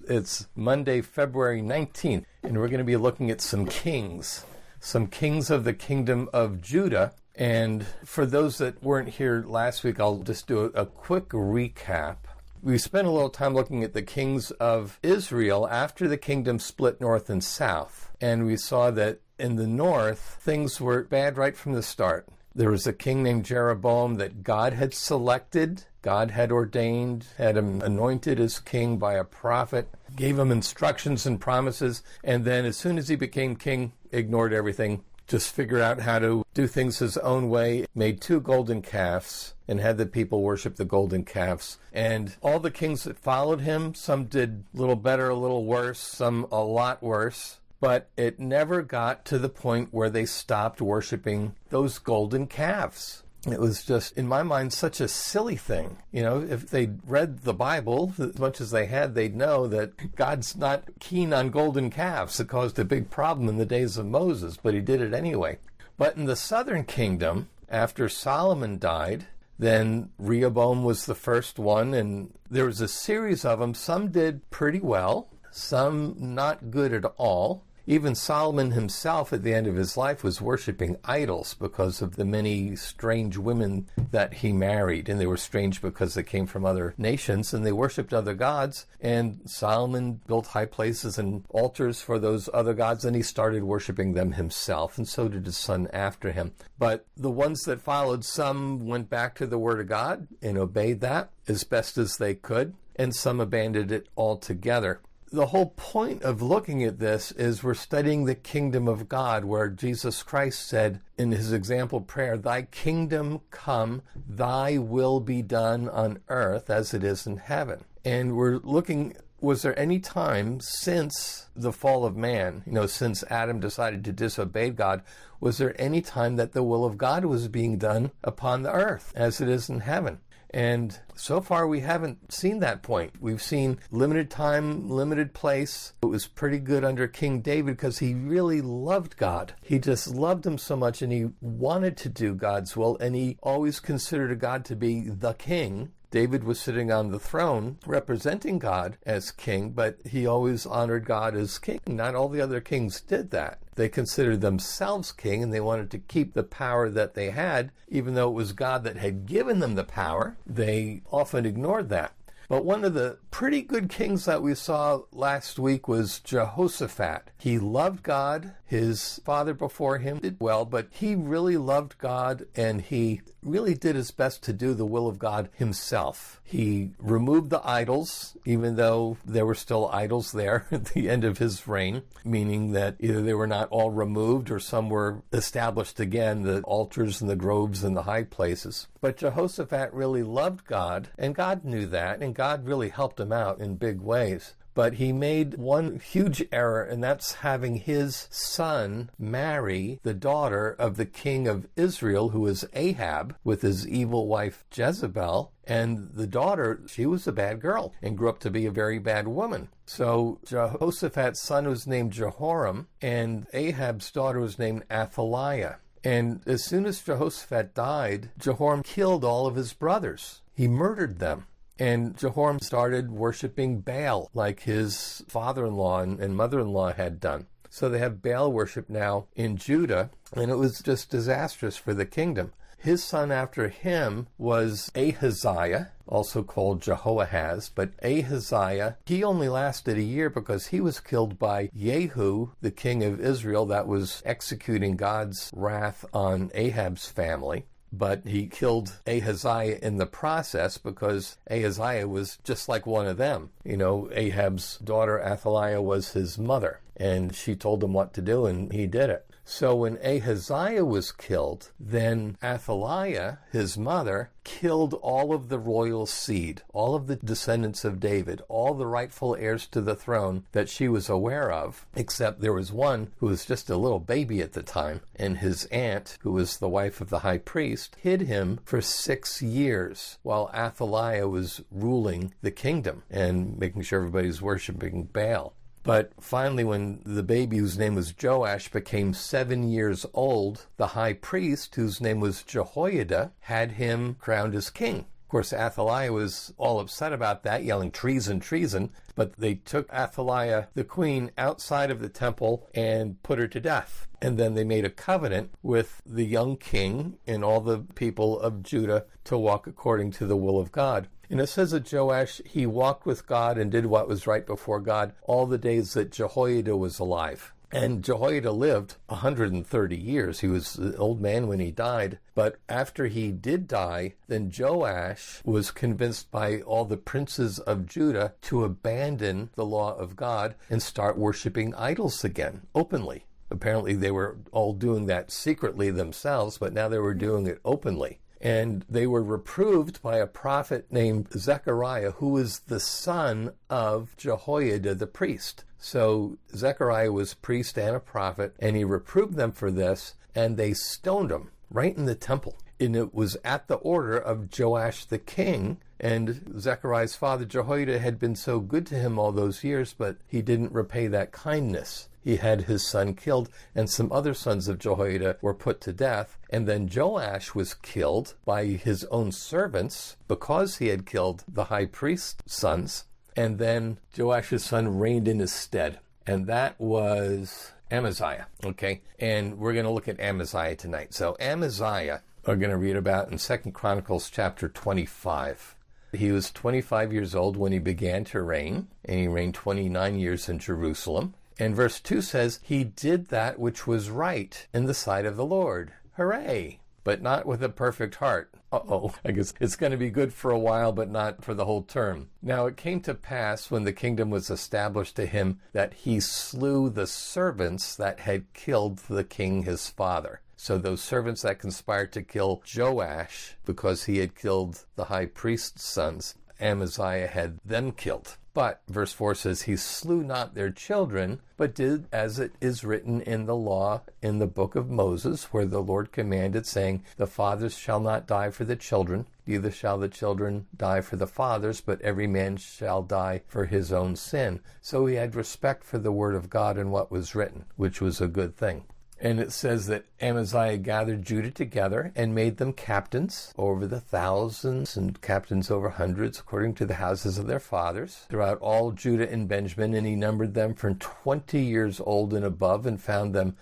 It's Monday, February 19th, and we're going to be looking at some kings of the kingdom of Judah. And for those that weren't here last week, I'll just do a quick recap. We spent a little time looking at the kings of Israel after the kingdom split north and south. And we saw that in the north, things were bad right from the start. There was a king named Jeroboam that God had selected, God had ordained, had him anointed as king by a prophet, gave him instructions and promises, and then as soon as he became king, ignored everything, just figured out how to do things his own way, made 2 golden calves, and had the people worship the golden calves. And all the kings that followed him, some did a little better, a little worse, some a lot worse. But it never got to the point where they stopped worshiping those golden calves. It was just, in my mind, such a silly thing. You know, if they'd read the Bible as much as they had, they'd know that God's not keen on golden calves. It caused a big problem in the days of Moses, but he did it anyway. But in the southern kingdom, after Solomon died, then Rehoboam was the first one, and there was a series of them. Some did pretty well, some not good at all. Even Solomon himself at the end of his life was worshiping idols because of the many strange women that he married. And they were strange because they came from other nations and they worshiped other gods. And Solomon built high places and altars for those other gods, and he started worshiping them himself. And so did his son after him. But the ones that followed, some went back to the word of God and obeyed that as best as they could, and some abandoned it altogether. The whole point of looking at this is we're studying the kingdom of God, where Jesus Christ said in his example prayer, "Thy kingdom come, thy will be done on earth as it is in heaven." And we're looking, was there any time since the fall of man, since Adam decided to disobey God, was there any time that the will of God was being done upon the earth as it is in heaven? And so far, we haven't seen that point. We've seen limited time, limited place. It was pretty good under King David because he really loved God. He just loved him so much, and he wanted to do God's will, and he always considered God to be the king. David was sitting on the throne representing God as king, but he always honored God as king. Not all the other kings did that. They considered themselves king, and they wanted to keep the power that they had, even though it was God that had given them the power. They often ignored that. But one of the pretty good kings that we saw last week was Jehoshaphat. He loved God. His father before him did well, but he really loved God, and he really did his best to do the will of God himself. He removed the idols, even though there were still idols there at the end of his reign, meaning that either they were not all removed or some were established again, the altars and the groves and the high places. But Jehoshaphat really loved God, and God knew that, and God really helped him out in big ways. But he made one huge error, and that's having his son marry the daughter of the king of Israel, who was Ahab, with his evil wife Jezebel. And the daughter, she was a bad girl and grew up to be a very bad woman. So Jehoshaphat's son was named Jehoram, and Ahab's daughter was named Athaliah. And as soon as Jehoshaphat died, Jehoram killed all of his brothers. He murdered them. And Jehoram started worshiping Baal like his father-in-law and mother-in-law had done. So they have Baal worship now in Judah, and it was just disastrous for the kingdom. His son after him was Ahaziah, also called Jehoahaz, but Ahaziah, he only lasted a year because he was killed by Jehu, the king of Israel, that was executing God's wrath on Ahab's family. But he killed Ahaziah in the process because Ahaziah was just like one of them. Ahab's daughter Athaliah was his mother, and she told him what to do, and he did it. So when Ahaziah was killed, then Athaliah, his mother, killed all of the royal seed, all of the descendants of David, all the rightful heirs to the throne that she was aware of, except there was one who was just a little baby at the time, and his aunt, who was the wife of the high priest, hid him for 6 years while Athaliah was ruling the kingdom and making sure everybody's worshiping Baal. But finally, when the baby, whose name was Joash, became 7 years old, the high priest, whose name was Jehoiada, had him crowned as king. course, Athaliah was all upset about that, yelling, treason, treason. But they took Athaliah, the queen, outside of the temple and put her to death. And then they made a covenant with the young king and all the people of Judah to walk according to the will of God. And it says that Joash, he walked with God and did what was right before God all the days that Jehoiada was alive. And Jehoiada lived 130 years. He was an old man when he died. But after he did die, then Joash was convinced by all the princes of Judah to abandon the law of God and start worshiping idols again, openly. Apparently they were all doing that secretly themselves, but now they were doing it openly. And they were reproved by a prophet named Zechariah, who was the son of Jehoiada the priest. So Zechariah was priest and a prophet, and he reproved them for this, and they stoned him right in the temple. And it was at the order of Joash the king, and Zechariah's father Jehoiada had been so good to him all those years, but he didn't repay that kindness. He had his son killed, and some other sons of Jehoiada were put to death. And then Joash was killed by his own servants because he had killed the high priest's sons. And then Joash's son reigned in his stead. And that was Amaziah, okay? And we're going to look at Amaziah tonight. So Amaziah, we're going to read about in 2 Chronicles chapter 25. He was 25 years old when he began to reign, and he reigned 29 years in Jerusalem. And verse 2 says, he did that which was right in the sight of the Lord. Hooray! But not with a perfect heart. I guess it's going to be good for a while, but not for the whole term. Now it came to pass when the kingdom was established to him that he slew the servants that had killed the king his father. So those servants that conspired to kill Joash because he had killed the high priest's sons, Amaziah had them killed. But, verse 4 says, he slew not their children, but did as it is written in the law in the book of Moses, where the Lord commanded, saying, the fathers shall not die for the children, neither shall the children die for the fathers, but every man shall die for his own sin. So he had respect for the word of God and what was written, which was a good thing. And it says that Amaziah gathered Judah together and made them captains over the thousands and captains over hundreds, according to the houses of their fathers, throughout all Judah and Benjamin. And he numbered them from 20 years old and above, and found them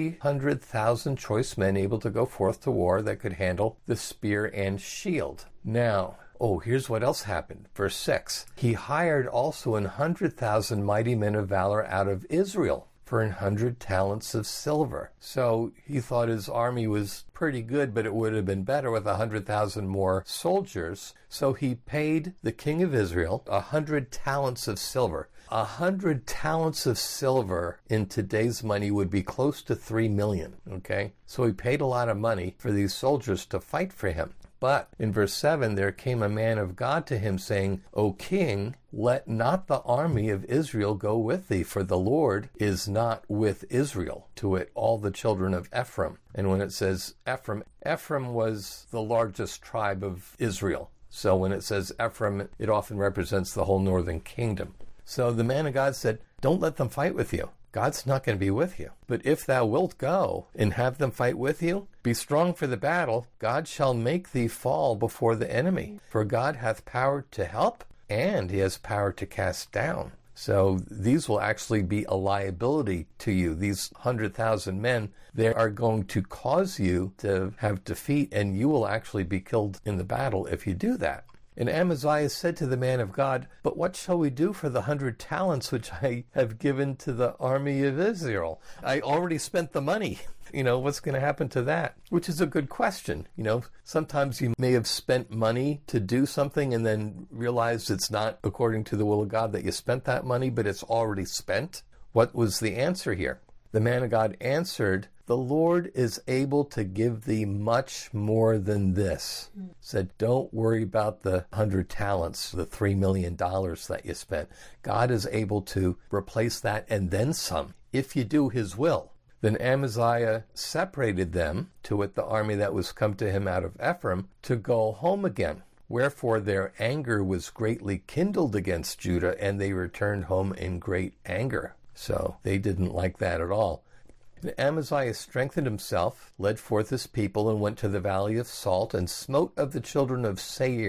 300,000 choice men able to go forth to war that could handle the spear and shield. Now, here's what else happened. Verse 6, he hired also 100,000 mighty men of valor out of Israel for 100 talents of silver. So he thought his army was pretty good, but it would have been better with 100,000 more soldiers. So he paid the king of Israel 100 talents of silver. 100 talents of silver in today's money would be close to 3 million, okay? So he paid a lot of money for these soldiers to fight for him. But in verse 7, there came a man of God to him, saying, O king, let not the army of Israel go with thee, for the Lord is not with Israel, to wit, all the children of Ephraim. And when it says Ephraim, Ephraim was the largest tribe of Israel. So when it says Ephraim, it often represents the whole northern kingdom. So the man of God said, don't let them fight with you. God's not going to be with you. But if thou wilt go and have them fight with you, be strong for the battle. God shall make thee fall before the enemy. For God hath power to help, and he has power to cast down. So these will actually be a liability to you. These 100,000 men, they are going to cause you to have defeat, and you will actually be killed in the battle if you do that. And Amaziah said to the man of God, but what shall we do for the 100 talents which I have given to the army of Israel? I already spent the money. What's going to happen to that? Which is a good question. Sometimes you may have spent money to do something and then realize it's not according to the will of God that you spent that money, but it's already spent. What was the answer here? The man of God answered, the Lord is able to give thee much more than this. Said, don't worry about the 100 talents, the $3 million that you spent. God is able to replace that and then some, if you do his will. Then Amaziah separated them, to wit, the army that was come to him out of Ephraim, to go home again. Wherefore their anger was greatly kindled against Judah, and they returned home in great anger. So they didn't like that at all. And Amaziah strengthened himself, led forth his people, and went to the valley of Salt, and smote of the children of Seir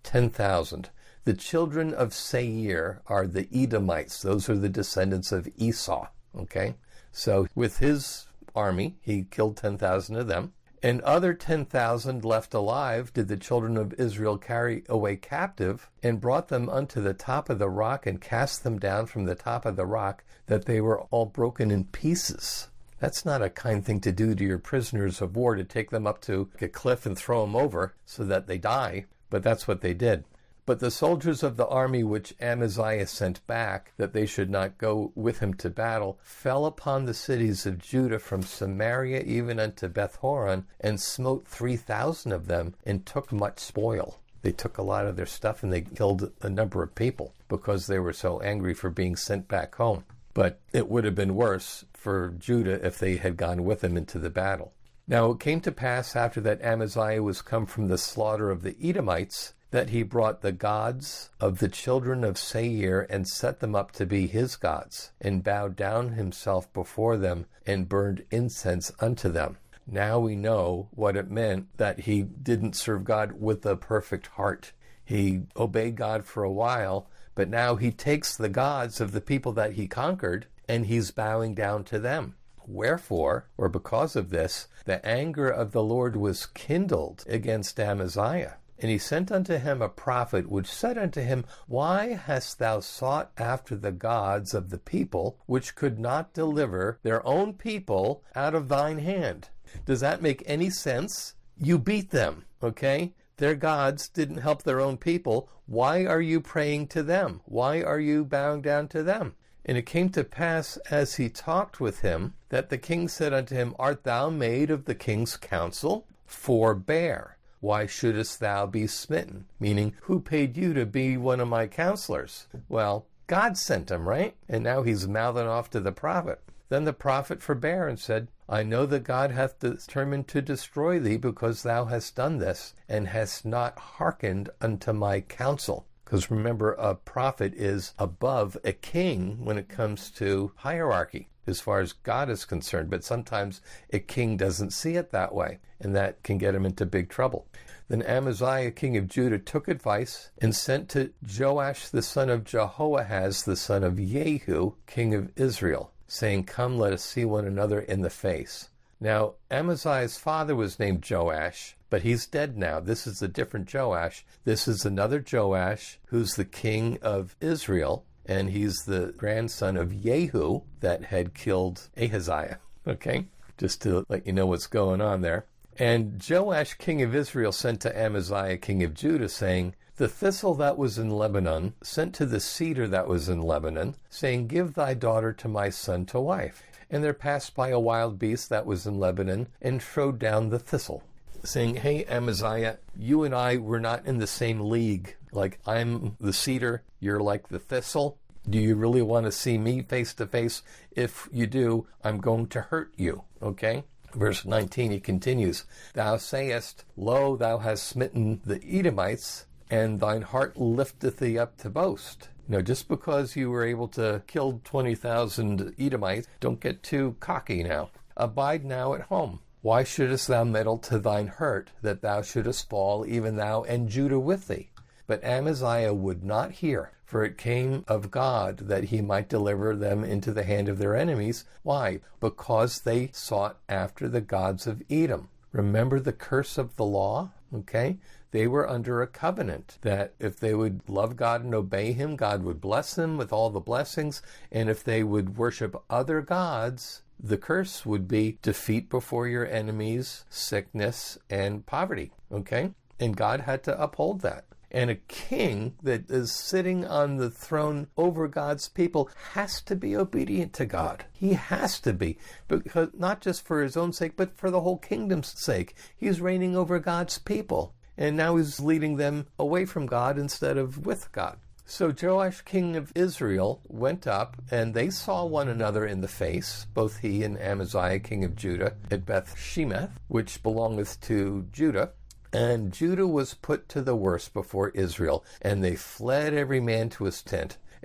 10,000. The children of Seir are the Edomites. Those are the descendants of Esau. Okay? So with his army, he killed 10,000 of them. And other 10,000 left alive did the children of Israel carry away captive, and brought them unto the top of the rock, and cast them down from the top of the rock, that they were all broken in pieces. That's not a kind thing to do to your prisoners of war, to take them up to a cliff and throw them over so that they die, but that's what they did. But the soldiers of the army which Amaziah sent back, that they should not go with him to battle, fell upon the cities of Judah from Samaria even unto Beth-horon, and smote 3,000 of them, and took much spoil. They took a lot of their stuff, and they killed a number of people because they were so angry for being sent back home. But it would have been worse for Judah if they had gone with him into the battle. Now it came to pass, after that Amaziah was come from the slaughter of the Edomites, that he brought the gods of the children of Seir, and set them up to be his gods, and bowed down himself before them, and burned incense unto them. Now we know what it meant that he didn't serve God with a perfect heart. He obeyed God for a while, but now he takes the gods of the people that he conquered, and he's bowing down to them. Wherefore, or because of this, the anger of the Lord was kindled against Amaziah. And he sent unto him a prophet, which said unto him, Why hast thou sought after the gods of the people, which could not deliver their own people out of thine hand? Does that make any sense? You beat them, okay? Their gods didn't help their own people. Why are you praying to them? Why are you bowing down to them? And it came to pass, as he talked with him, that the king said unto him, Art thou made of the king's counsel? Forbear. Why shouldest thou be smitten? Meaning, who paid you to be one of my counselors? Well, God sent him, right? And now he's mouthing off to the prophet. Then the prophet forbare and said, I know that God hath determined to destroy thee, because thou hast done this, and hast not hearkened unto my counsel. Because remember, a prophet is above a king when it comes to hierarchy, as far as God is concerned. But sometimes a king doesn't see it that way, and that can get him into big trouble. Then Amaziah, king of Judah, took advice and sent to Joash the son of Jehoahaz, the son of Jehu, king of Israel, saying, Come, let us see one another in the face. Now, Amaziah's father was named Joash, but he's dead now. This is a different Joash. This is another Joash, who's the king of Israel, and he's the grandson of Jehu that had killed Ahaziah. Okay? Just to let you know what's going on there. And Joash, king of Israel, sent to Amaziah, king of Judah, saying, The thistle that was in Lebanon sent to the cedar that was in Lebanon, saying, Give thy daughter to my son to wife. And there passed by a wild beast that was in Lebanon, and trode down the thistle, saying, Hey, Amaziah, you and I were not in the same league. Like, I'm the cedar, you're like the thistle. Do you really want to see me face to face? If you do, I'm going to hurt you. Okay? Verse 19, he continues, Thou sayest, Lo, thou hast smitten the Edomites, and thine heart lifteth thee up to boast. Just because you were able to kill 20,000 Edomites, don't get too cocky now. Abide now at home. Why shouldest thou meddle to thine hurt, that thou shouldest fall, even thou and Judah with thee? But Amaziah would not hear, for it came of God that he might deliver them into the hand of their enemies. Why? Because they sought after the gods of Edom. Remember the curse of the law? Okay? They were under a covenant that if they would love God and obey him, God would bless them with all the blessings. And if they would worship other gods, the curse would be defeat before your enemies, sickness, and poverty. Okay? And God had to uphold that. And a king that is sitting on the throne over God's people has to be obedient to God. He has to be, because not just for his own sake, but for the whole kingdom's sake. He's reigning over God's people, and now he's leading them away from God instead of with God. So Joash, king of Israel, went up, and they saw one another in the face, both he and Amaziah, king of Judah, at Beth-shemeth, which belongeth to Judah. And Judah was put to the worse before Israel, and they fled every man to his tent.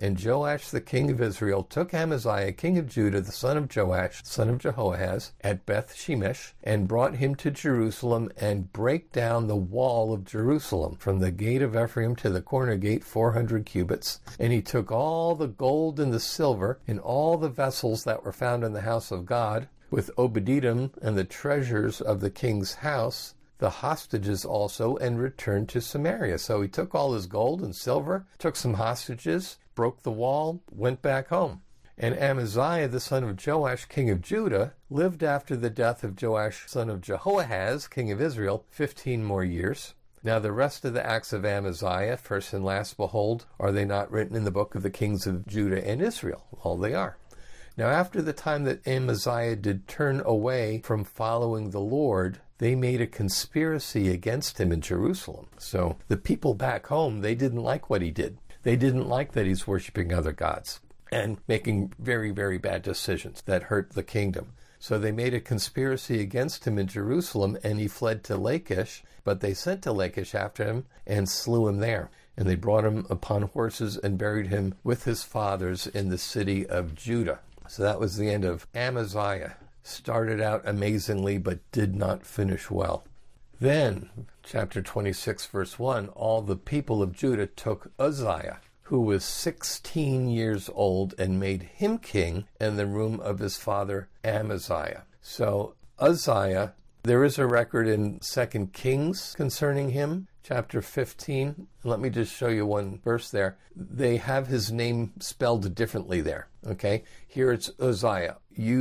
And Joash the king of Israel took Amaziah king of Judah, the son of Joash, son of Jehoahaz, at Beth Shemesh, and brought him to Jerusalem, and brake down the wall of Jerusalem, from the gate of Ephraim to the corner gate, 400 cubits. And he took all the gold and the silver, and all the vessels that were found in the house of God, with Obed-Edom and the treasures of the king's house, the hostages also, and returned to Samaria. So he took all his gold and silver, took some hostages, broke the wall, went back home. And Amaziah, the son of Joash, king of Judah, lived after the death of Joash, son of Jehoahaz, king of Israel, 15 more years. Now the rest of the acts of Amaziah, first and last, behold, are they not written in the book of the kings of Judah and Israel? All they are. Now after the time that Amaziah did turn away from following the Lord, they made a conspiracy against him in Jerusalem. So the people back home, they didn't like what he did. They didn't like that he's worshiping other gods and making very, very bad decisions that hurt the kingdom. So they made a conspiracy against him in Jerusalem, and he fled to Lachish, but they sent to Lachish after him and slew him there. And they brought him upon horses and buried him with his fathers in the city of Judah. So that was the end of Amaziah. Started out amazingly, but did not finish well. Then, chapter 26, verse 1, all the people of Judah took Uzziah, who was 16 years old, and made him king in the room of his father Amaziah. So Uzziah, there is a record in 2 Kings concerning him, chapter 15. Let me just show you one verse there. They have his name spelled differently there. Okay, here it's Uzziah,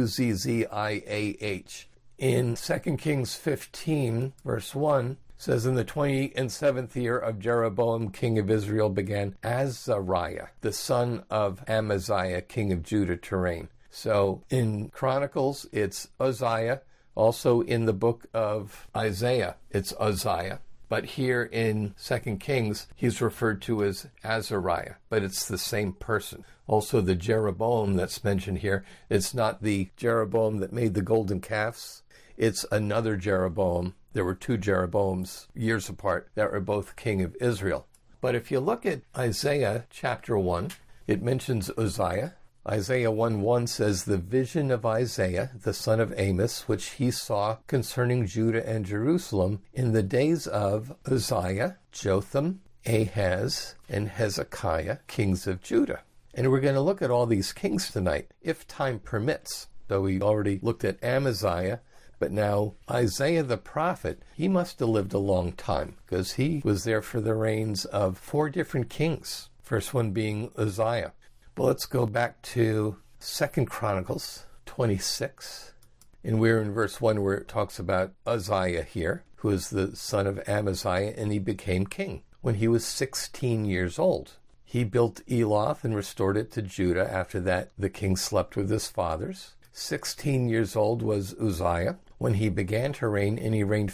Uzziah. In 2 Kings 15, verse 1, says, in the 27th year of Jeroboam, king of Israel, began Azariah, the son of Amaziah, king of Judah, to reign. So in Chronicles, it's Uzziah. Also in the book of Isaiah, it's Uzziah. But here in 2 Kings, he's referred to as Azariah, but it's the same person. Also, the Jeroboam that's mentioned here, it's not the Jeroboam that made the golden calves. It's another Jeroboam. There were two Jeroboams years apart that were both king of Israel. But if you look at Isaiah chapter 1, it mentions Uzziah. Isaiah 1:1 says, the vision of Isaiah, the son of Amos, which he saw concerning Judah and Jerusalem in the days of Uzziah, Jotham, Ahaz, and Hezekiah, kings of Judah. And we're going to look at all these kings tonight, if time permits. So we already looked at Amaziah, but now Isaiah the prophet, he must have lived a long time, because he was there for the reigns of 4 different kings. First one being Uzziah. Well, let's go back to 2 Chronicles 26. And we're in verse 1 where it talks about Uzziah here, who is the son of Amaziah, and he became king when he was 16 years old. He built Eloth and restored it to Judah. After that, the king slept with his fathers. 16 years old was Uzziah when he began to reign, and he reigned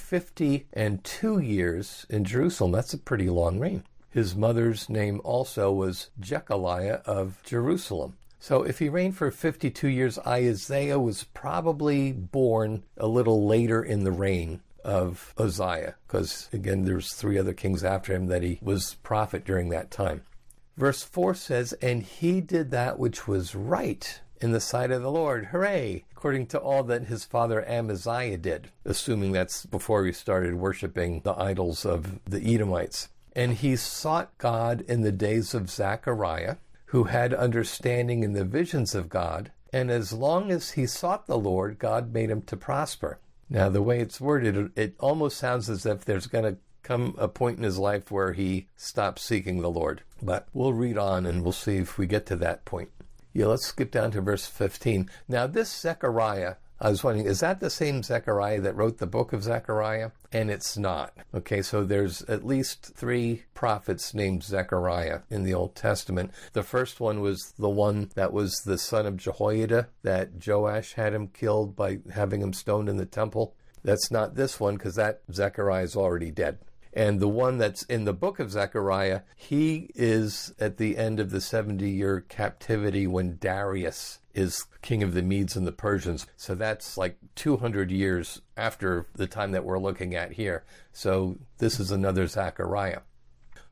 52 years in Jerusalem. That's a pretty long reign. His mother's name also was Jechaliah of Jerusalem. So if he reigned for 52 years, Isaiah was probably born a little later in the reign of Uzziah, because, again, there's 3 other kings after him that he was prophet during that time. Verse 4 says, and he did that which was right in the sight of the Lord, hooray, according to all that his father Amaziah did, assuming that's before he started worshiping the idols of the Edomites. And he sought God in the days of Zechariah, who had understanding in the visions of God, and as long as he sought the Lord, God made him to prosper. Now, the way it's worded, it almost sounds as if there's going to come a point in his life where he stops seeking the Lord. But we'll read on and we'll see if we get to that point. Yeah, let's skip down to verse 15. Now, this Zechariah, I was wondering, is that the same Zechariah that wrote the book of Zechariah? And it's not. Okay, so there's at least 3 prophets named Zechariah in the Old Testament. The first one was the one that was the son of Jehoiada, that Joash had him killed by having him stoned in the temple. That's not this one, because that Zechariah is already dead. And the one that's in the book of Zechariah, he is at the end of the 70-year captivity when Darius is king of the Medes and the Persians. So that's like 200 years after the time that we're looking at here. So this is another Zechariah.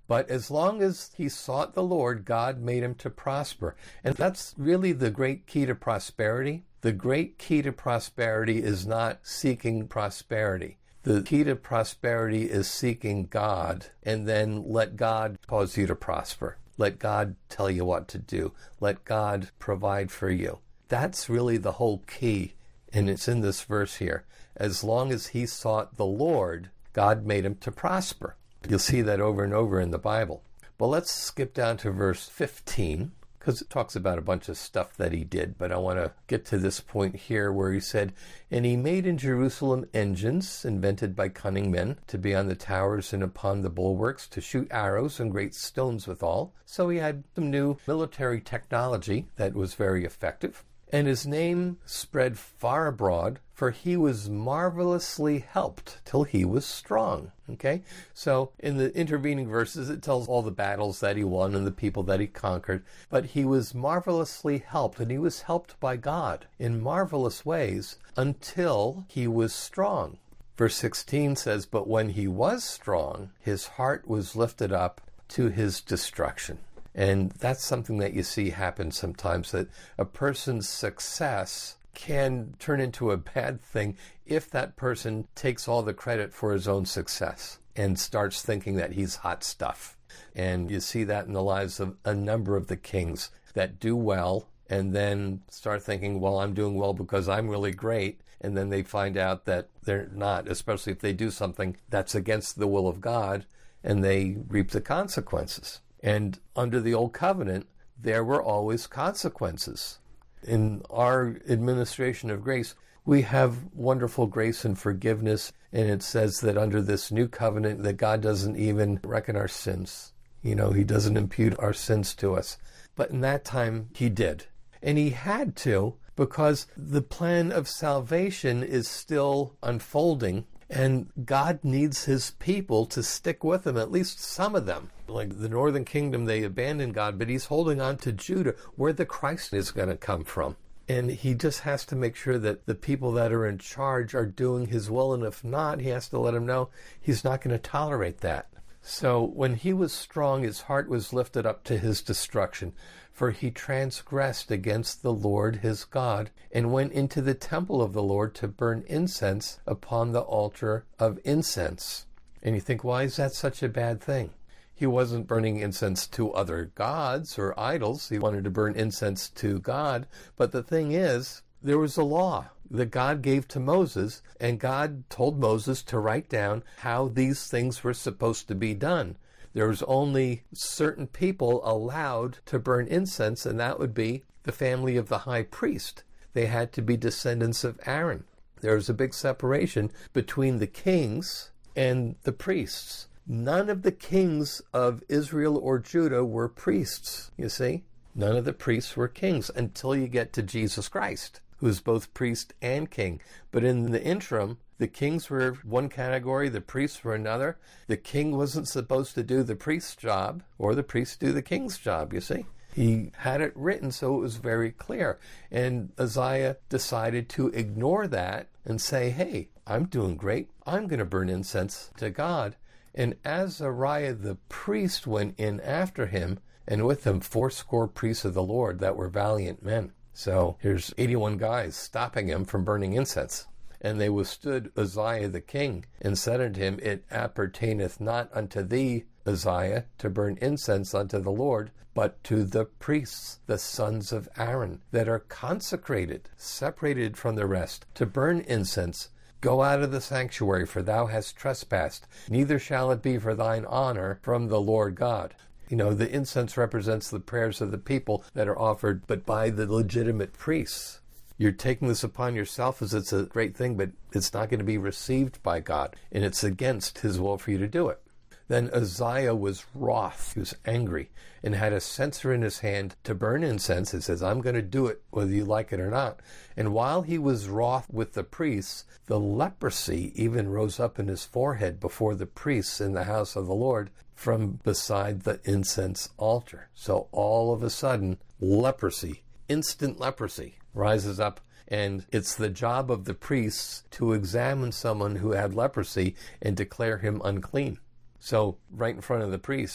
But as long as he sought the Lord, God made him to prosper. And that's really the great key to prosperity. The great key to prosperity is not seeking prosperity. The key to prosperity is seeking God, and then let God cause you to prosper. Let God tell you what to do. Let God provide for you. That's really the whole key, and it's in this verse here. As long as he sought the Lord, God made him to prosper. You'll see that over and over in the Bible. But let's skip down to verse 15, because it talks about a bunch of stuff that he did. But I want to get to this point here where he said, "And he made in Jerusalem engines invented by cunning men to be on the towers and upon the bulwarks, to shoot arrows and great stones withal." So he had some new military technology that was very effective. And his name spread far abroad, for he was marvelously helped till he was strong. Okay? So in the intervening verses, it tells all the battles that he won and the people that he conquered. But he was marvelously helped, and he was helped by God in marvelous ways until he was strong. Verse 16 says, "But when he was strong, his heart was lifted up to his destruction." And that's something that you see happen sometimes, that a person's success can turn into a bad thing if that person takes all the credit for his own success and starts thinking that he's hot stuff. And you see that in the lives of a number of the kings that do well and then start thinking, well, I'm doing well because I'm really great. And then they find out that they're not, especially if they do something that's against the will of God, and they reap the consequences. And under the Old Covenant, there were always consequences. In our administration of grace, we have wonderful grace and forgiveness, and it says that under this new covenant that God doesn't even reckon our sins. He doesn't impute our sins to us. But in that time, he did. And he had to, because the plan of salvation is still unfolding, and God needs his people to stick with him, at least some of them. Like the northern kingdom, they abandoned God, but he's holding on to Judah, where the Christ is going to come from. And he just has to make sure that the people that are in charge are doing his will, and if not, he has to let them know he's not going to tolerate that. So when he was strong, his heart was lifted up to his destruction, for he transgressed against the Lord his God, and went into the temple of the Lord to burn incense upon the altar of incense. And you think, why is that such a bad thing? He wasn't burning incense to other gods or idols. He wanted to burn incense to God. But the thing is, there was a law that God gave to Moses, and God told Moses to write down how these things were supposed to be done. There was only certain people allowed to burn incense, and that would be the family of the high priest. They had to be descendants of Aaron. There was a big separation between the kings and the priests. None of the kings of Israel or Judah were priests, you see. None of the priests were kings until you get to Jesus Christ, who is both priest and king. But in the interim, the kings were one category, the priests were another. The king wasn't supposed to do the priest's job, or the priest do the king's job, you see. He had it written so it was very clear. And Uzziah decided to ignore that and say, hey, I'm doing great. I'm going to burn incense to God. And Azariah the priest went in after him, and with him 80 priests of the Lord that were valiant men. So here's 81 guys stopping him from burning incense. And they withstood Uzziah the king, and said unto him, It appertaineth not unto thee, Uzziah, to burn incense unto the Lord, but to the priests, the sons of Aaron, that are consecrated, separated from the rest, to burn incense. Go out of the sanctuary, for thou hast trespassed, neither shall it be for thine honor from the Lord God. The incense represents the prayers of the people that are offered, but by the legitimate priests. You're taking this upon yourself as it's a great thing, but it's not going to be received by God, and it's against his will for you to do it. Then Uzziah was wroth, he was angry, and had a censer in his hand to burn incense. He says, I'm going to do it whether you like it or not. And while he was wroth with the priests, the leprosy even rose up in his forehead before the priests in the house of the Lord from beside the incense altar. So all of a sudden, leprosy, instant leprosy, rises up, and it's the job of the priests to examine someone who had leprosy and declare him unclean. So right in front of the priest,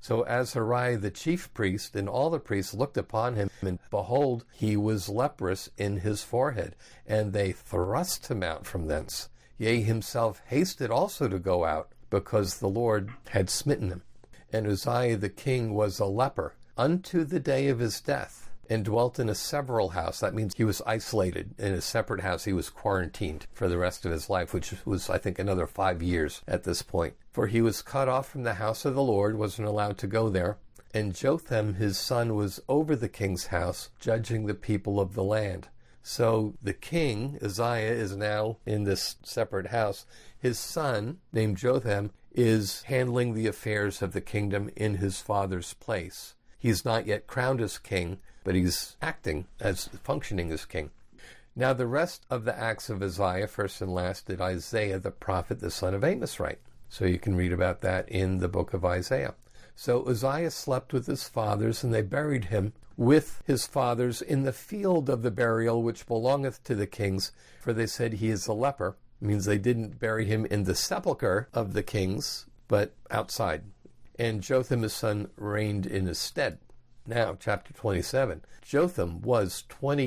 So Azariah the chief priest and all the priests looked upon him, and behold, he was leprous in his forehead. And they thrust him out from thence. Yea, himself hasted also to go out, because the Lord had smitten him. And Uzziah the king was a leper unto the day of his death, and dwelt in a several house. That means he was isolated in a separate house. He was quarantined for the rest of his life, which was, I think, another 5 years at this point. For he was cut off from the house of the Lord, wasn't allowed to go there. And Jotham, his son, was over the king's house, judging the people of the land. So the king, Uzziah, is now in this separate house. His son, named Jotham, is handling the affairs of the kingdom in his father's place. He's not yet crowned as king, but he's functioning as king. Now the rest of the acts of Uzziah, first and last, did Isaiah the prophet, the son of Amos, write. So you can read about that in the book of Isaiah. So Uzziah slept with his fathers, and they buried him with his fathers in the field of the burial which belongeth to the kings, for they said he is a leper. It means they didn't bury him in the sepulchre of the kings, but outside. And Jotham his son reigned in his stead. Now, chapter 27. Jotham was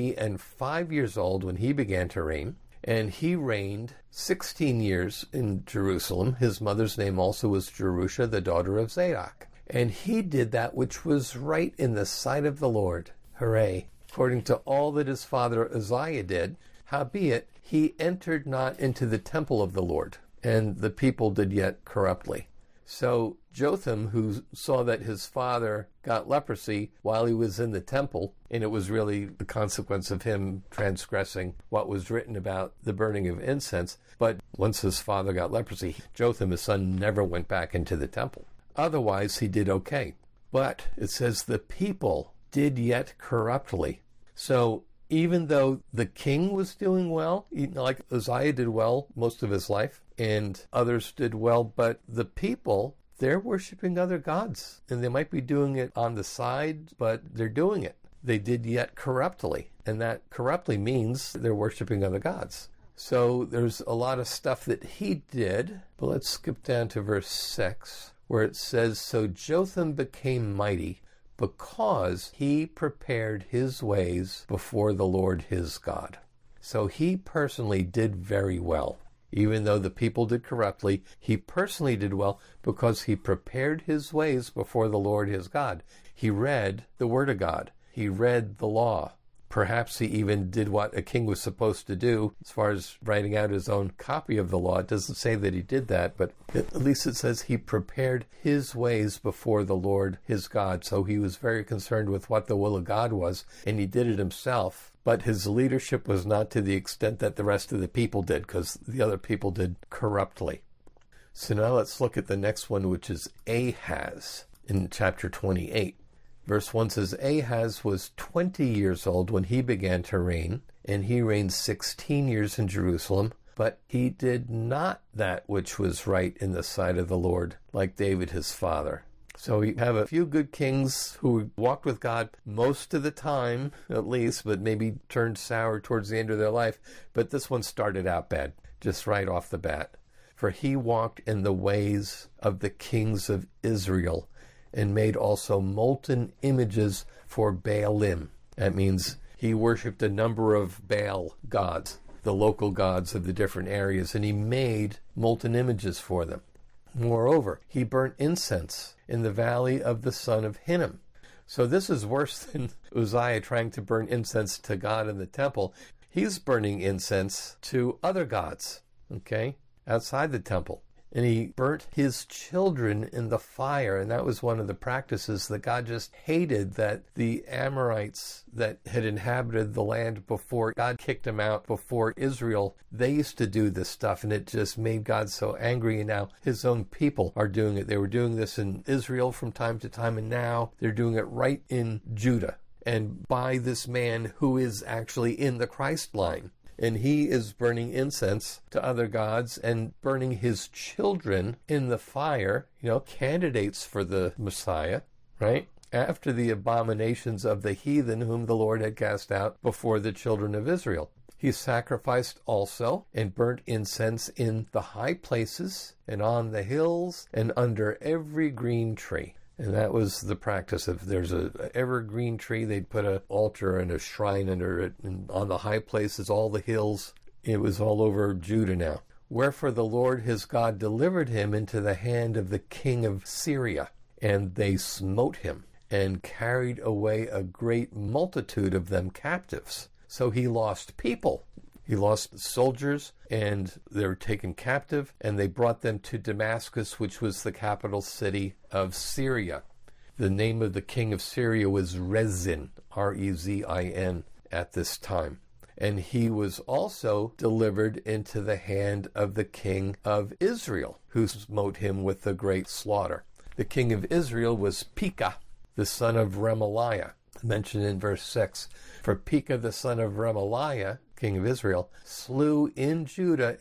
25 years old when he began to reign, and he reigned 16 years in Jerusalem. His mother's name also was Jerusha, the daughter of Zadok. And he did that which was right in the sight of the Lord. Hooray. According to all that his father Uzziah did, howbeit he entered not into the temple of the Lord, and the people did yet corruptly. So Jotham, who saw that his father got leprosy while he was in the temple, and it was really the consequence of him transgressing what was written about the burning of incense, but once his father got leprosy, Jotham, his son, never went back into the temple. Otherwise, he did okay. But it says the people did yet corruptly. So even though the king was doing well, like Uzziah did well most of his life, and others did well, but the people, they're worshiping other gods. And they might be doing it on the side, but they're doing it. They did yet corruptly. And that corruptly means they're worshiping other gods. So there's a lot of stuff that he did. But let's skip down to verse 6, where it says, So Jotham became mighty, because he prepared his ways before the Lord his God. So he personally did very well. Even though the people did corruptly, he personally did well because he prepared his ways before the Lord his God. He read the Word of God. He read the law. Perhaps he even did what a king was supposed to do as far as writing out his own copy of the law. It doesn't say that he did that, but at least it says he prepared his ways before the Lord his God. So he was very concerned with what the will of God was, and he did it himself. But his leadership was not to the extent that the rest of the people did, because the other people did corruptly. So now let's look at the next one, which is Ahaz in chapter 28. Verse 1 says, Ahaz was 20 years old when he began to reign, and he reigned 16 years in Jerusalem. But he did not that which was right in the sight of the Lord, like David his father. So we have a few good kings who walked with God most of the time, at least, but maybe turned sour towards the end of their life. But this one started out bad, just right off the bat. For he walked in the ways of the kings of Israel, and made also molten images for Baalim. That means he worshipped a number of Baal gods, the local gods of the different areas, and he made molten images for them. Moreover, he burnt incense in the valley of the son of Hinnom. So this is worse than Uzziah trying to burn incense to God in the temple. He's burning incense to other gods, outside the temple. And he burnt his children in the fire. And that was one of the practices that God just hated, that the Amorites that had inhabited the land before God kicked them out, before Israel, they used to do this stuff. And it just made God so angry. And now his own people are doing it. They were doing this in Israel from time to time. And now they're doing it right in Judah. And by this man who is actually in the Christ line. And he is burning incense to other gods and burning his children in the fire, candidates for the Messiah, right? After the abominations of the heathen whom the Lord had cast out before the children of Israel. He sacrificed also and burnt incense in the high places and on the hills and under every green tree. And that was the practice. If there's an evergreen tree, they'd put an altar and a shrine under it. And on the high places, all the hills, it was all over Judah now. Wherefore the Lord his God delivered him into the hand of the king of Syria, and they smote him, and carried away a great multitude of them captives. So he lost people. He lost soldiers, and they were taken captive, and they brought them to Damascus, which was the capital city of Syria. The name of the king of Syria was Rezin, R-E-Z-I-N, at this time. And he was also delivered into the hand of the king of Israel, who smote him with a great slaughter. The king of Israel was Pekah, the son of Remaliah, mentioned in verse 6. For Pekah, the son of Remaliah, king of Israel, slew in Judah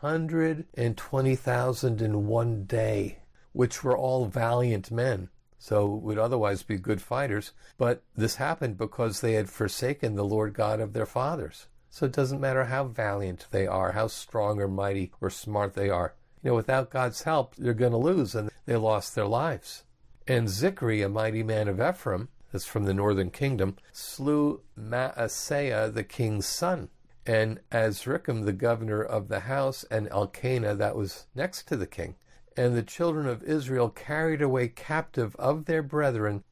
120,000 in one day, which were all valiant men, so would otherwise be good fighters. But this happened because they had forsaken the Lord God of their fathers. So it doesn't matter how valiant they are, how strong or mighty or smart they are. Without God's help, they're going to lose, and they lost their lives. And Zikri, a mighty man of Ephraim, that's from the northern kingdom, slew Maaseiah, the king's son, and Azrikam, the governor of the house, and Elkanah, that was next to the king. And the children of Israel carried away captive of their brethren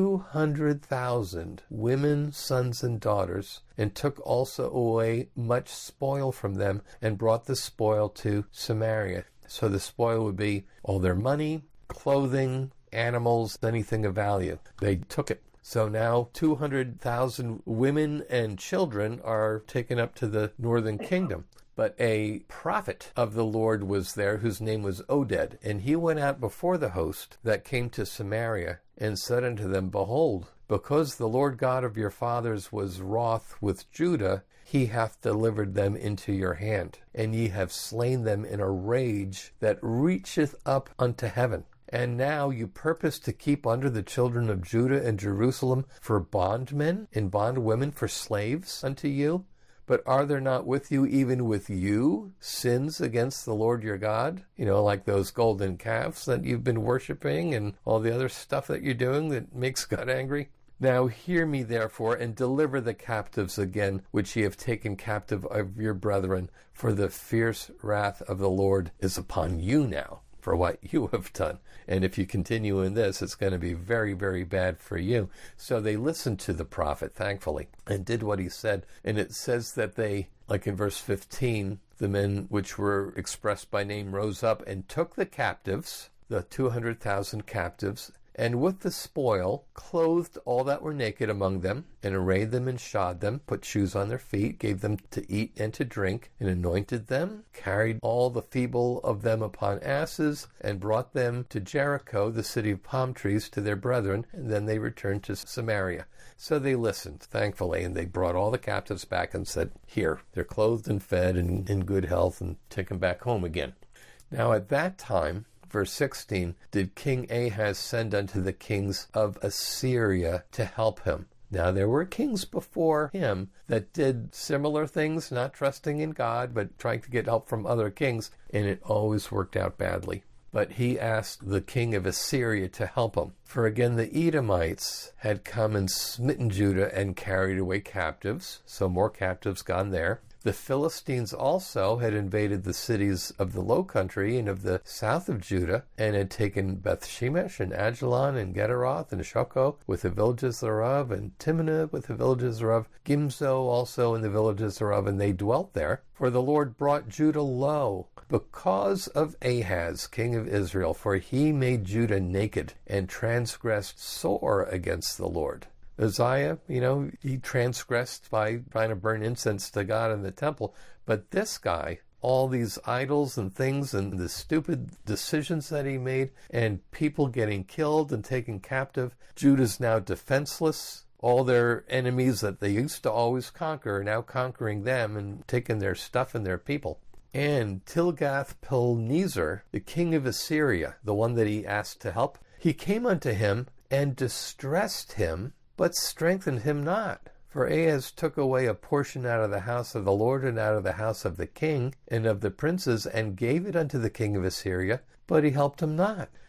200,000 women, sons, and daughters, and took also away much spoil from them, and brought the spoil to Samaria. So the spoil would be all their money, clothing, animals, anything of value. They took it. So now 200,000 women and children are taken up to the northern kingdom. But a prophet of the Lord was there, whose name was Oded, and he went out before the host that came to Samaria, and said unto them, Behold, because the Lord God of your fathers was wroth with Judah, he hath delivered them into your hand, and ye have slain them in a rage that reacheth up unto heaven. And now you purpose to keep under the children of Judah and Jerusalem for bondmen and bondwomen for slaves unto you? But are there not with you, even with you, sins against the Lord your God? Like those golden calves that you've been worshiping and all the other stuff that you're doing that makes God angry? Now hear me therefore, and deliver the captives again, which ye have taken captive of your brethren, for the fierce wrath of the Lord is upon you now, for what you have done. And if you continue in this, it's going to be very, very bad for you. So they listened to the prophet, thankfully, and did what he said. And it says that they, like in verse 15, the men which were expressed by name rose up and took the captives, the 200,000 captives, and with the spoil clothed all that were naked among them, and arrayed them and shod them, put shoes on their feet, gave them to eat and to drink, and anointed them, carried all the feeble of them upon asses, and brought them to Jericho, the city of palm trees, to their brethren, and then they returned to Samaria. So they listened, thankfully, and they brought all the captives back and said, Here, they're clothed and fed and in good health, and take them back home again. Now at that time, verse 16, did King Ahaz send unto the kings of Assyria to help him. Now there were kings before him that did similar things, not trusting in God, but trying to get help from other kings, and it always worked out badly. But he asked the king of Assyria to help him. For again the Edomites had come and smitten Judah and carried away captives, so more captives gone there. The Philistines also had invaded the cities of the low country and of the south of Judah, and had taken Bethshemesh and Ajalon and Gederoth and Shoko with the villages thereof, and Timnah with the villages thereof, Gimzo also and the villages thereof, and they dwelt there. For the Lord brought Judah low because of Ahaz, king of Israel, for he made Judah naked and transgressed sore against the Lord. Uzziah, he transgressed by trying to burn incense to God in the temple. But this guy, all these idols and things and the stupid decisions that he made, and people getting killed and taken captive, Judah's now defenseless. All their enemies that they used to always conquer are now conquering them and taking their stuff and their people. And Tilgath-Pilneser, the king of Assyria, the one that he asked to help, he came unto him and distressed him, but strengthened him not. For Ahaz took away a portion out of the house of the Lord and out of the house of the king and of the princes, and gave it unto the king of Assyria, but he helped him not.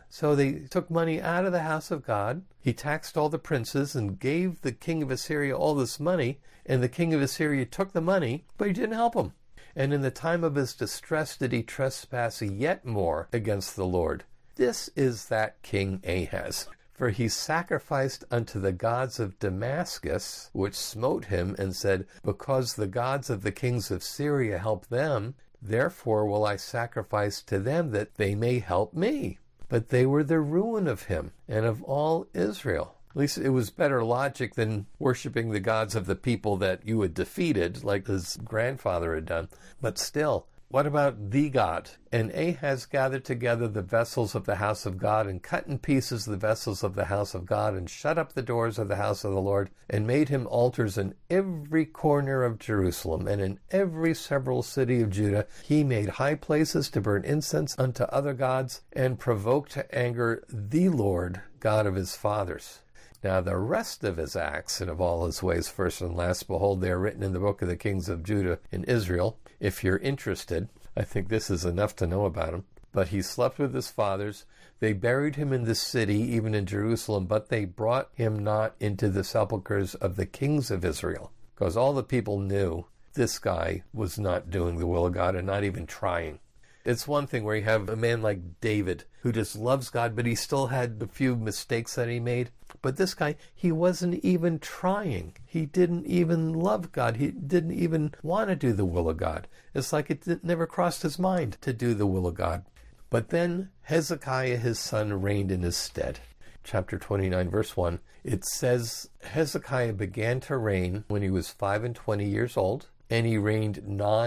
So they took money out of the house of God. He taxed all the princes and gave the king of Assyria all this money. And the king of Assyria took the money, but he didn't help him. And in the time of his distress did he trespass yet more against the Lord. This is that King Ahaz. For he sacrificed unto the gods of Damascus, which smote him, and said, because the gods of the kings of Syria help them, therefore will I sacrifice to them that they may help me. But they were the ruin of him and of all Israel. At least it was better logic than worshiping the gods of the people that you had defeated, like his grandfather had done. But still, what about the God? And Ahaz gathered together the vessels of the house of God, and cut in pieces the vessels of the house of God, and shut up the doors of the house of the Lord, and made him altars in every corner of Jerusalem, and in every several city of Judah. He made high places to burn incense unto other gods, and provoked to anger the Lord God of his fathers. Now the rest of his acts and of all his ways, first and last, behold, they are written in the book of the kings of Judah and Israel. If you're interested, I think this is enough to know about him. But he slept with his fathers. They buried him in the city, even in Jerusalem, but they brought him not into the sepulchres of the kings of Israel. Because all the people knew this guy was not doing the will of God and not even trying. It's one thing where you have a man like David who just loves God, but he still had a few mistakes that he made. But this guy, he wasn't even trying. He didn't even love God. He didn't even want to do the will of God. It's like it never crossed his mind to do the will of God. But then Hezekiah, his son, reigned in his stead. Chapter 29, verse 1, it says, Hezekiah began to reign when he was 25 years old, and he reigned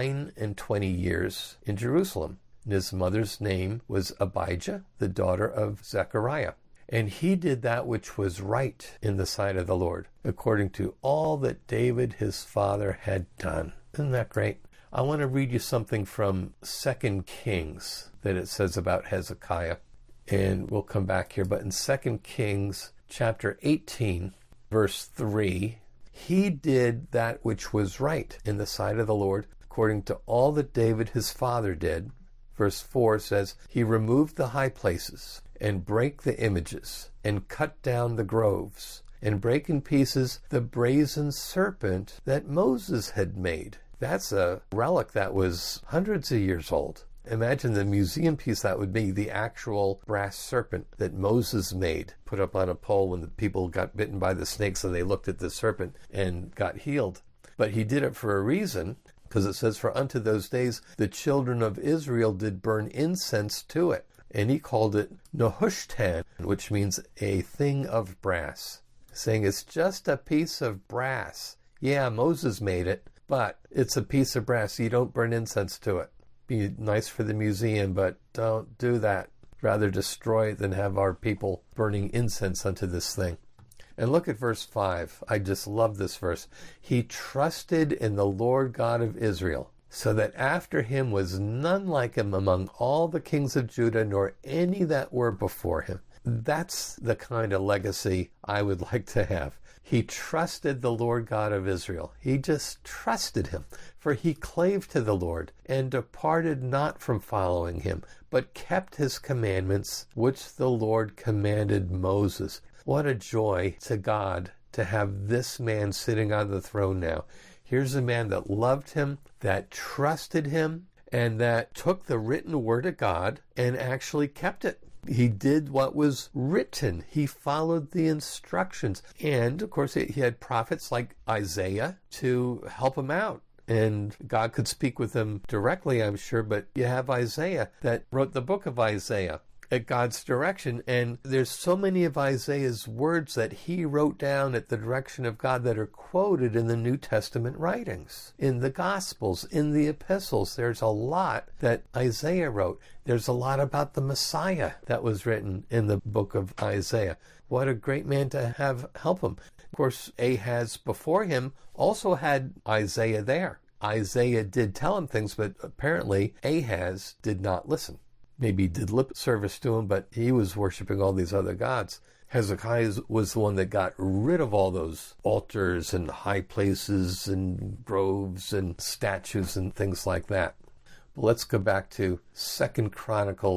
29 years in Jerusalem. And his mother's name was Abijah, the daughter of Zechariah. And he did that which was right in the sight of the Lord, according to all that David his father had done. Isn't that great? I want to read you something from 2 Kings that it says about Hezekiah. And we'll come back here. But in 2 Kings chapter 18, verse 3, he did that which was right in the sight of the Lord, according to all that David his father did. Verse 4 says, he removed the high places, and brake the images, and cut down the groves, and brake in pieces the brazen serpent that Moses had made. That's a relic that was hundreds of years old. Imagine the museum piece that would be, the actual brass serpent that Moses made, put up on a pole when the people got bitten by the snakes and they looked at the serpent and got healed. But he did it for a reason, because it says, for unto those days the children of Israel did burn incense to it. And he called it Nehushtan, which means a thing of brass, saying it's just a piece of brass. Yeah, Moses made it, but it's a piece of brass. You don't burn incense to it. Be nice for the museum, but don't do that. Rather destroy it than have our people burning incense unto this thing. And look at verse 5. I just love this verse. He trusted in the Lord God of Israel, so that after him was none like him among all the kings of Judah, nor any that were before him. That's the kind of legacy I would like to have. He trusted the Lord God of Israel. He just trusted him, for he clave to the Lord, and departed not from following him, but kept his commandments, which the Lord commanded Moses. What a joy to God to have this man sitting on the throne now. Here's a man that loved him, that trusted him, and that took the written word of God and actually kept it. He did what was written. He followed the instructions. And, of course, he had prophets like Isaiah to help him out. And God could speak with him directly, I'm sure, but you have Isaiah that wrote the book of Isaiah at God's direction. And there's so many of Isaiah's words that he wrote down at the direction of God that are quoted in the New Testament writings, in the Gospels, in the epistles. There's a lot that Isaiah wrote. There's a lot about the Messiah that was written in the book of Isaiah. What a great man to have help him. Of course, Ahaz before him also had Isaiah there. Isaiah did tell him things, but apparently Ahaz did not listen. Maybe he did lip service to him, but he was worshiping all these other gods. Hezekiah was the one that got rid of all those altars and high places and groves and statues and things like that. But let's go back to 2 Chronicles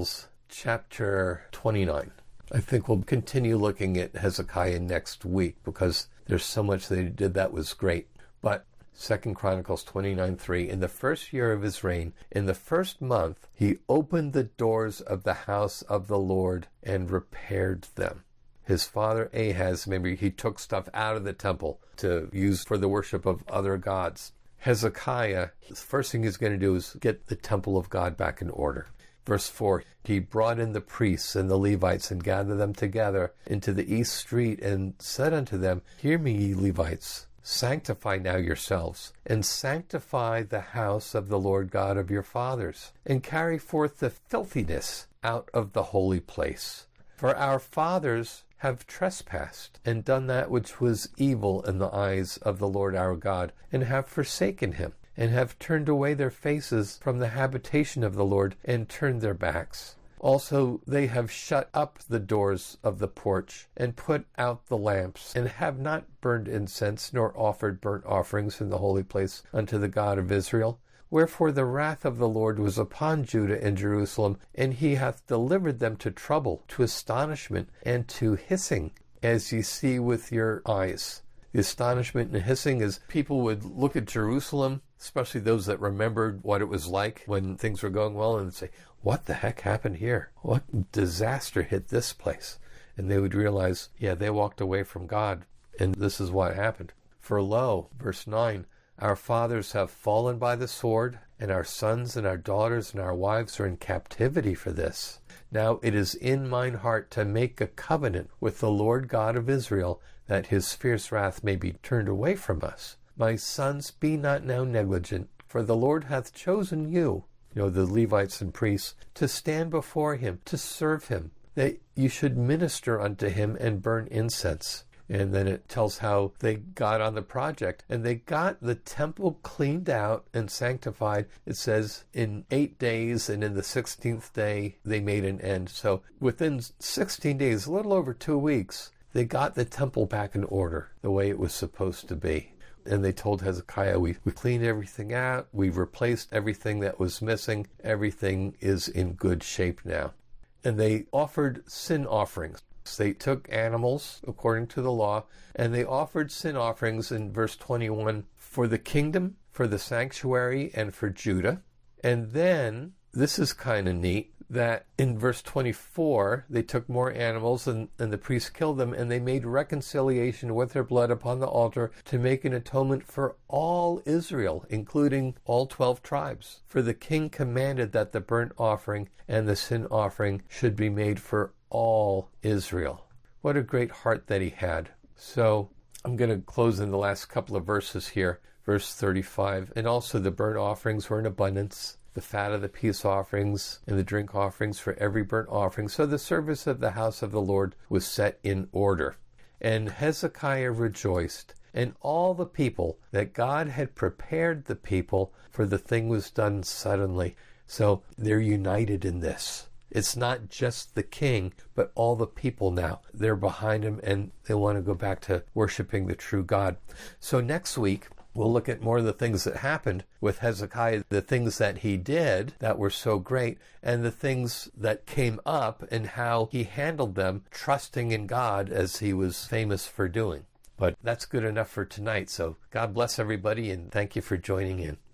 chapter 29. I think we'll continue looking at Hezekiah next week because there's so much that he did that was great. But 2 Chronicles 29:3, in the first year of his reign, in the first month, he opened the doors of the house of the Lord and repaired them. His father Ahaz, maybe he took stuff out of the temple to use for the worship of other gods. Hezekiah, the first thing he's going to do is get the temple of God back in order. Verse 4, he brought in the priests and the Levites and gathered them together into the east street and said unto them, Hear me, ye Levites, sanctify now yourselves, and sanctify the house of the Lord God of your fathers, and carry forth the filthiness out of the holy place. For our fathers have trespassed, and done that which was evil in the eyes of the Lord our God, and have forsaken him, and have turned away their faces from the habitation of the Lord, and turned their backs. Also they have shut up the doors of the porch, and put out the lamps, and have not burned incense, nor offered burnt offerings in the holy place unto the God of Israel. Wherefore the wrath of the Lord was upon Judah and Jerusalem, and he hath delivered them to trouble, to astonishment, and to hissing, as ye see with your eyes. The astonishment and hissing is people would look at Jerusalem, especially those that remembered what it was like when things were going well, and say, what the heck happened here? What disaster hit this place? And they would realize, yeah, they walked away from God, and this is what happened. For lo, verse 9, our fathers have fallen by the sword, and our sons and our daughters and our wives are in captivity for this. Now it is in mine heart to make a covenant with the Lord God of Israel, that his fierce wrath may be turned away from us. My sons, be not now negligent, for the Lord hath chosen you, the Levites and priests, to stand before him, to serve him, that you should minister unto him and burn incense. And then it tells how they got on the project, and they got the temple cleaned out and sanctified. It says in 8 days, and in the 16th day they made an end. So within 16 days, a little over 2 weeks, they got the temple back in order the way it was supposed to be. And they told Hezekiah, we cleaned everything out, we've replaced everything that was missing, everything is in good shape now. And they offered sin offerings. They took animals according to the law, and they offered sin offerings in verse 21 for the kingdom, for the sanctuary, and for Judah. And then, this is kind of neat, that in verse 24, they took more animals, and the priests killed them, and they made reconciliation with their blood upon the altar to make an atonement for all Israel, including all 12 tribes. For the king commanded that the burnt offering and the sin offering should be made for all Israel. What a great heart that he had. So I'm going to close in the last couple of verses here. Verse 35, and also the burnt offerings were in abundance, the fat of the peace offerings and the drink offerings for every burnt offering. So the service of the house of the Lord was set in order. And Hezekiah rejoiced, and all the people, that God had prepared the people, for the thing was done suddenly. So they're united in this. It's not just the king, but all the people now. They're behind him, and they want to go back to worshiping the true God. So next week, we'll look at more of the things that happened with Hezekiah, the things that he did that were so great, and the things that came up and how he handled them, trusting in God as he was famous for doing. But that's good enough for tonight. So God bless everybody, and thank you for joining in.